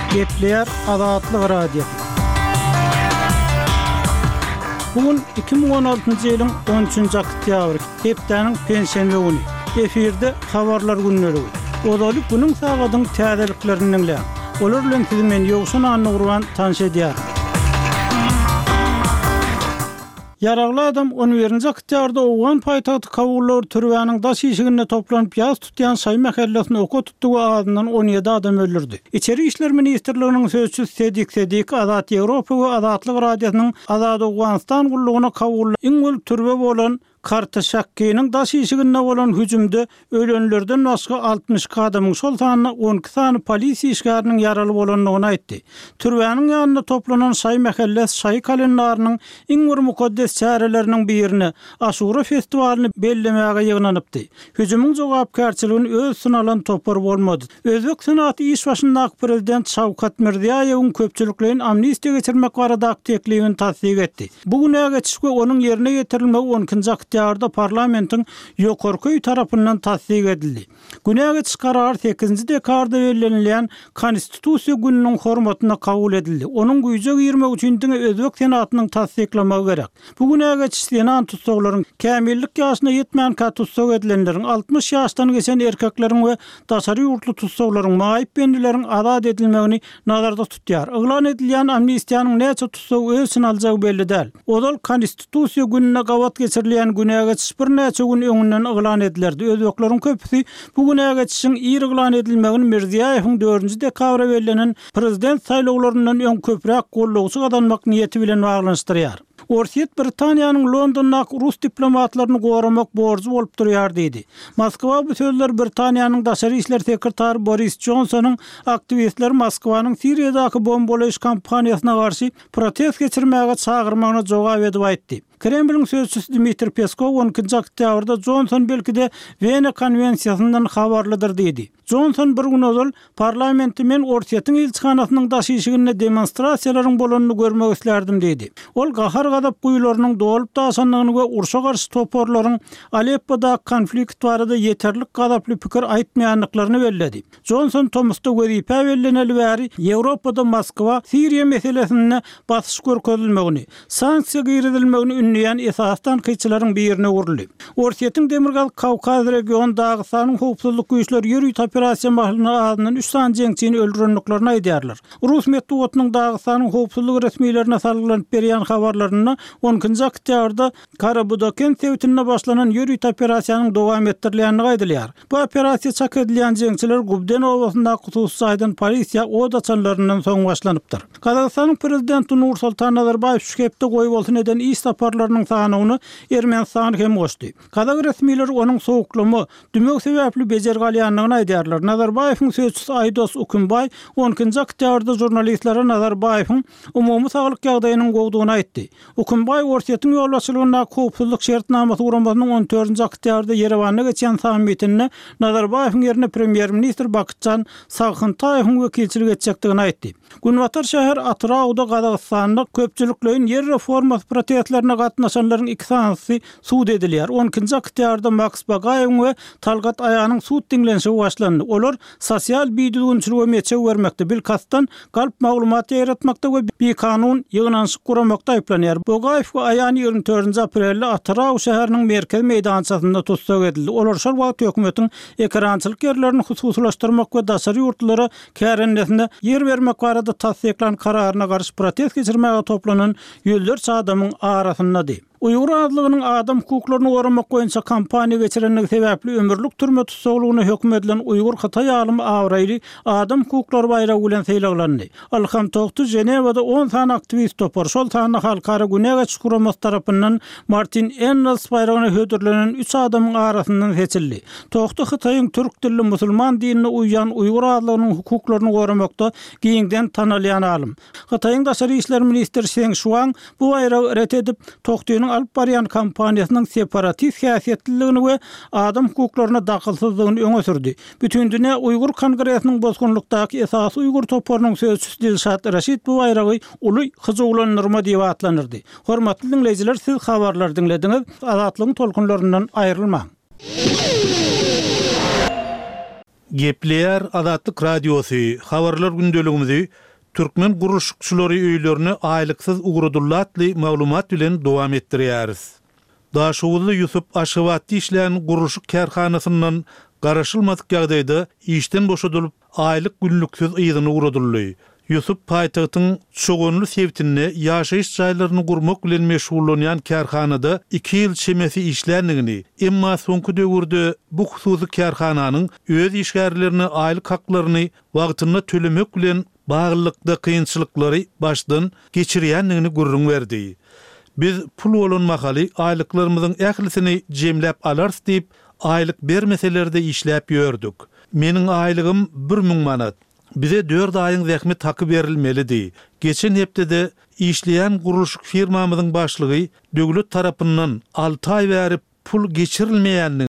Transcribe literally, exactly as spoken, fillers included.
Gepler Azatlyk Radio. Bugün iki bin on altıncı ýylyň on üçünji oktýabr, hepdeniň pensiýa güni. Efirde habarlar günleri. Odalyk günüň sagatyň täzeliklerini dinleýär. Olar bilen sizi men ýogşun anygurwan tanış edýär. Yaragly adam on birinji oktýabrda Owgan paýtagty Kabullar türbäniň daş işiginde toplanyp ýaz tutýan Şaý mahallesine oko tutduğu adından on ýedi adam öldürdi. İçeri işler ministrliginiň sözçüsü Sedik Sedik Azat Ýewropa we Azatlyk radiosynyň Azat Owganistan gullugyna Kabul iňol türbe bolan Kartaşakkynyň daş işiginde bolan hüjümde ölenlerden başga altmış adamyň şol sanyna on iki sany polisiýa işgäriniň yaraly bolanlygyny aýtdy. Türbäniň ýanyna toplanan Şaý mahallesi Şaý kalendarynyň iň bir mukaddes çäreleriniň birini Aşura festivalini bellemäge ýygnanypdy. Hüjümüň jogapkärçiligini öz synalan topar bolmady. Özbek Senaty iş başyndaky prezident Şawkat Mirziýowyň köpçüliklerin amnistiýa geçirmek barada teklifini tasdik etdi. Bugüne geçişke onuň ýerine getirilmegi on ikinji oktýabrda parlamentiň ýokarky tarapyndan tasdik edildi. Güne geçiş karary sekizinji dekabrda bellenilýän konstitusiýa gününiň hormatyna kabul edildi. Onuň güýje girmek üçin Özbek Senatynyň tasdiklamagy gerek. Bugüne geçiş Senat tutsaklaryň kämillik ýaşyna ýetmän kat tutsak edilenleriň altmış ýaşdan geçen erkekleriň we daşary ýurtly tutsaklaryň maýyp bendileriň azat edilmegini nazarda tutýar. Iglan edilýän amnistiýanyň näçe tutsak ölçüni aljagy belli däl. Odal konstitusiýa gününe gawat geçirilýän güne geçiş bir näçe gün öňünden iglan edilerdi. Özbekleriň köpüsi bugüne geçişiň ýyr iglan edilmegini Mirziýowyň dördünji dekabra bellenen prezident saýlawlaryndan öň köprek gollugy gadanmak niýeti bilen baglanşdyrýar. Orsiýet Britaniýanyň Londondaky rus diplomatlaryny goramak borçy bolup durýar diýdi. Moskwa bu sözler Britaniýanyň daşary işler sekretary Boris Johnsonyň aktivistler Moskwanyň Siriýadaky bombalaýyş kampaniýasyna garşy protest geçirmäge çagyrmagyna jogap edip aýtdy. Kremlin sözçüsü Dmitri Peskov on ikinji oktýabrda Johnson belkide Wiener konvensiýasyndan habarlydyr diýdi. Johnson bir gün ozal parlamenti men Orsiýetiň elçixanasynyň daş işiginde demonstrasiýalaryň bolanyny görmek islerdim diýdi. Ol gahar gadap guýlarynyň dolup daşanlygyny we urşa garşy toporlaryň Aleppoda konflikt barada ýeterlik gadaply pikir aýtmaýanlyklaryny belledi. Johnson Tomusda wezipe belleneli bäri Ýewropada Moskwa Siriýa meselesine basyş görkezilmegini, sanksiýa giridilmegini ünleýän esasdan kyçylaryň birine urildi. Orsiýetiň Demirgal Kawkaz regiony Dagystanyň howpsuzlyk güýçleri ýürüýt operasiýa mahylyny adynyň üç san jeňçini öldürenliklerini aýdýarlar. Rus medeniýetiniň Dagystanyň howpsuzlyk resmiýlerine salgylanyp berýän habarlaryny on ikinji oktýabrda Karabudaken sewtine başlanan ýürüýt operasiýanyň dowam etdirilýänini aýdylýar. Bu operasiýa çak edilýän jeňçiler Gubden owasyndaky hususy aýdan polisiýa odaçanlaryndan soň başlanypdyr. Kazakstanyň prezidenti Nursultan Nazarbayew şu hepde goýup bolsun eden iş saparlarynyň sanyny Ermenistan hem goşdy. Kazak resmiýetleri onuň sowuklamy dümek sebäpli bejergalýanlygyny aýdýarlar. Nazarbayewiň sözçüsü Aydos Ukunbay on ikinji oktýabrda jurnalistlere Nazarbayewiň umumy saglyk ýagdaýynyň gowdugyny aýtdy. Ukunbay Orsiýetiň ýolbaşçylygyna howpsuzlyk şertnamasyny urambasynyň on dördünji oktýabrda Yerewanda geçen sammitinde Nazarbayewiň ýerine premier ministr Bakытcan Sagyntaýewiň wekilçilik etjekdigini aýtdy. Günwatar şäher Atrawda Kazakstanyň köpçüliklerin yer reformasy protestlerine gatnaşanlaryň iki sanysy suud edilýär. on ikinji oktýabrda Max Bagayew we Talgat Ayanyň suud diňlenşigi başlandy. Olar sosial biýdügünçüligi meçe bermekde, bilkastan galp maglumat ýaratmakda we bir kanun ýygnanşyk guramakda aýplanýar. Bagayew we Ayan ýygrimi dördünji aprelde Atraw şäheriniň merkez meýdançasynda tutsak edildi. Olar şol wagt hökümetiň ekrançylyk ýerlerini hususlaşdyrmak we daşary ýurtlara kärennesinde ýer bermek barada tasdiklan kararyna garşy protest geçirmäge toplanan ýüzlerçe adamyň arasyndadyr. Uygur adlygynyň adam hukuklaryny goramak boýunça kampaniýa geçirenligi sebäpli ömürlük türme tutsaglygyna hökm edilen Uygur Hataý alym Awraýly adam hukuklary baýragy bilen seýlaglandy. Alham togtu Jenewada on san aktivist topar. Şol sanyna halkara günege çykuramas tarapyndan Martin Ennals baýragyna hödürlenen üç adamyň arasyndan seçildi. Togtu Hataýyň türk dilli musulman dinine uýan Uygur adlygynyň hukuklaryny goramakda giňden tanalýan alym. Hataýyň daşary işler ministri Şeng Şuang bu baýragy ret edip togtuýyň alyp barýan kampaniýasynyň separatist häsiýetliligini we adam hukuklaryna dakylsyzlygyny öňe sürdi. Bütün dünýä Uygur Kongresiniň bozgunlukdaky esas Uygur toparynyň sözçüsü Dilşat Raşid bu baýragy uly hyjaglanyrma diýip atlanyrdy. Hormatly dinleýijiler, siz habarlar dinlediňiz. Azatlygyň tolkunlaryndan aýrylmaň. Gepleyer Azatlyk Radiosu, habarlar gündeligimizi Türkmen gurulşçylary öýlerini aýlyksyz ugrudulatly maglumat bilen dowam etdirýäris. Daşowuzly Ýusup Aşgabatdy işleýän gurulşyk kärhanasyndan garaşylmadyk ýagdaýda işden boşadylyp aýlyk günlüksiz ýygyny ugradyldy. Ýusup paýtagtyň çoğunly sebitinde ýaşaýyş jaýlaryny gurmak bilen meşgullanýan kärhanada iki ýyl çemesi işländigini, emma soňky döwürde bu hususy kärhananyň öz işgärlerini, aýlyk haklaryny wagtyna tölemek bilen baglykda kynçylyklary başdan geçirýändigini görüň berdi. Biz pul bolan mahaly aýlyklarymyzyň ählisini jemläp alars diýip aýlyk bermeselerde işläp ýördük. Meniň aýlygym bir müň manat. Bize dört ayın zähmi takı berilmeli. Geçen hepde işleyen gurulşyk firmamyzyň başlygy döwlet tarapyndan altı ay berip pul geçirilmeýändigini